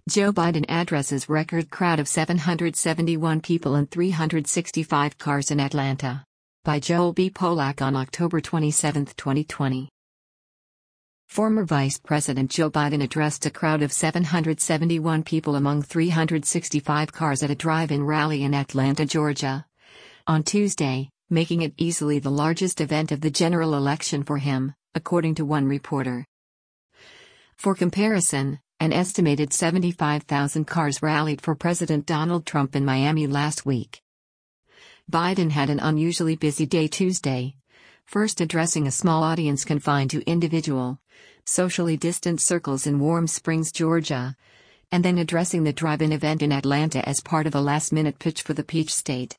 Joe Biden addresses record crowd of 771 people and 365 cars in Atlanta. By Joel B. Polak on October 27, 2020. Former Vice President Joe Biden addressed a crowd of 771 people among 365 cars at a drive-in rally in Atlanta, Georgia, on Tuesday, making it easily the largest event of the general election for him, according to one reporter. For comparison, an estimated 75,000 cars rallied for President Donald Trump in Miami last week. Biden had an unusually busy day Tuesday, first addressing a small audience confined to individual, socially distant circles in Warm Springs, Georgia, and then addressing the drive-in event in Atlanta as part of a last-minute pitch for the Peach State.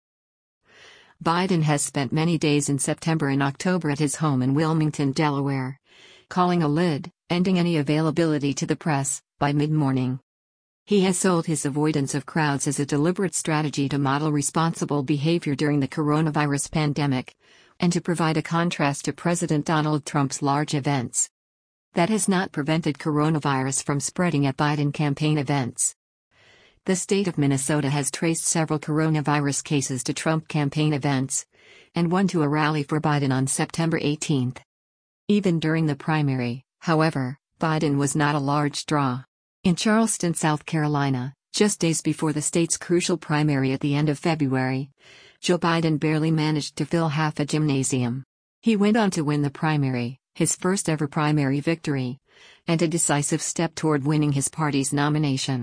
Biden has spent many days in September and October at his home in Wilmington, Delaware, calling a lid, ending any availability to the press, by mid-morning. He has sold his avoidance of crowds as a deliberate strategy to model responsible behavior during the coronavirus pandemic, and to provide a contrast to President Donald Trump's large events. That has not prevented coronavirus from spreading at Biden campaign events. The state of Minnesota has traced several coronavirus cases to Trump campaign events, and one to a rally for Biden on September 18. Even during the primary, however, Biden was not a large draw. In Charleston, South Carolina, just days before the state's crucial primary at the end of February, Joe Biden barely managed to fill half a gymnasium. He went on to win the primary, his first ever primary victory, and a decisive step toward winning his party's nomination.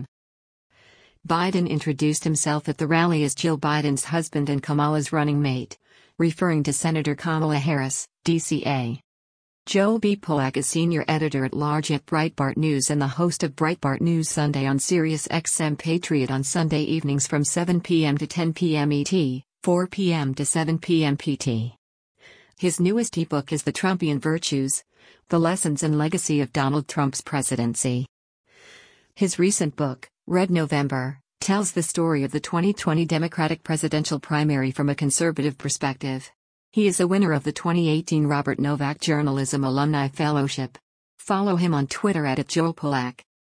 Biden introduced himself at the rally as Jill Biden's husband and Kamala's running mate, referring to Senator Kamala Harris, DCA. Joel B. Polak is senior editor-at-large at Breitbart News and the host of Breitbart News Sunday on Sirius XM Patriot on Sunday evenings from 7 p.m. to 10 p.m. ET, 4 p.m. to 7 p.m. PT. His newest ebook is The Trumpian Virtues: The Lessons and Legacy of Donald Trump's Presidency. His recent book, Red November, tells the story of the 2020 Democratic presidential primary from a conservative perspective. He is a winner of the 2018 Robert Novak Journalism Alumni Fellowship. Follow him on Twitter @JoelPolak.